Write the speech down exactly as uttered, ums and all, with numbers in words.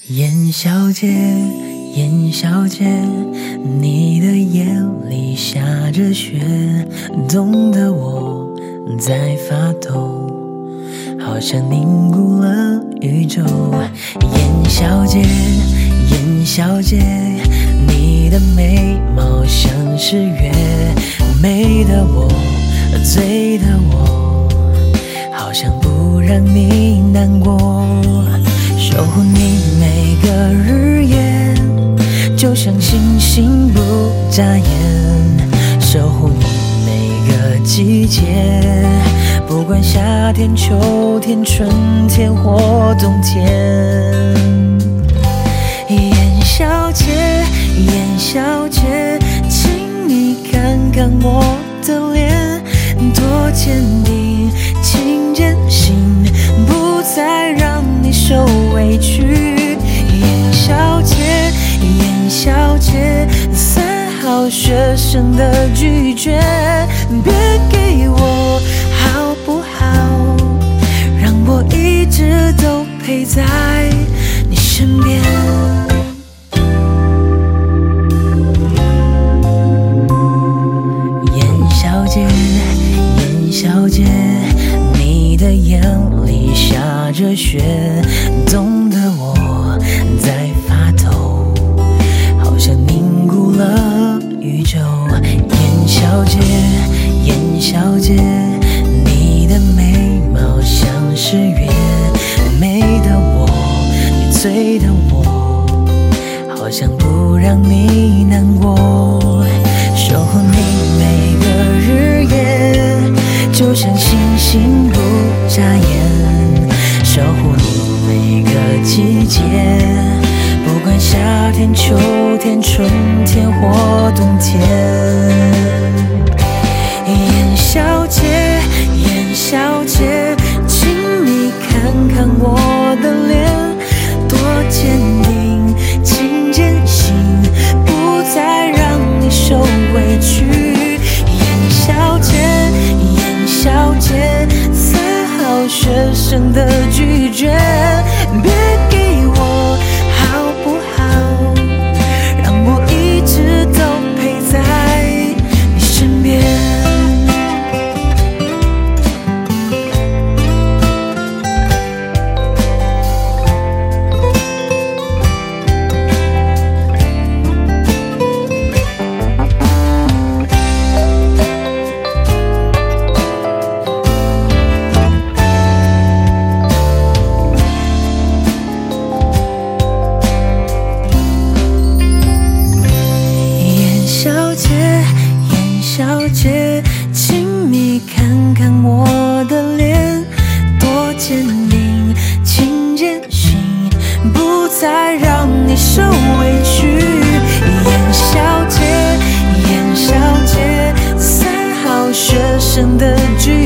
严小姐，严小姐，你的眼里下着雪，冻得我在发抖，好像凝固了宇宙。严小姐，严小姐，你的眉毛像是月，美的我，醉的我，好像不让你难过。守护你每个日夜，就像星星不眨眼，守护你每个季节，不管夏天、秋天、春天或冬天。严小姐，严小姐，请你看看我的脸，多坚定，请坚信，不再让你受委屈。严小姐，严小姐，三好学生的拒绝，别给我好不好？让我一直都陪在你身边。严小姐，严小姐，你的眼里下着雪，冻得我在发抖，好像凝固了宇宙。严小姐，严小姐，你的眉毛像是月，美的我，你醉的我，好像不让你难过。守护你每个日夜，就像星星不眨眼，守护你每个季节，不管夏天、秋天、春天或冬天。严小姐，严小姐，请你看看我的脸，多坚定，请坚信，不再让你受委屈。严小姐，严小姐，三好学生的拒绝，别给我好不好？让我一直都陪在你身边。小姐，请你看看我的脸，多坚定，请坚信，不再让你受委屈。严小姐，严小姐，三好学生的拒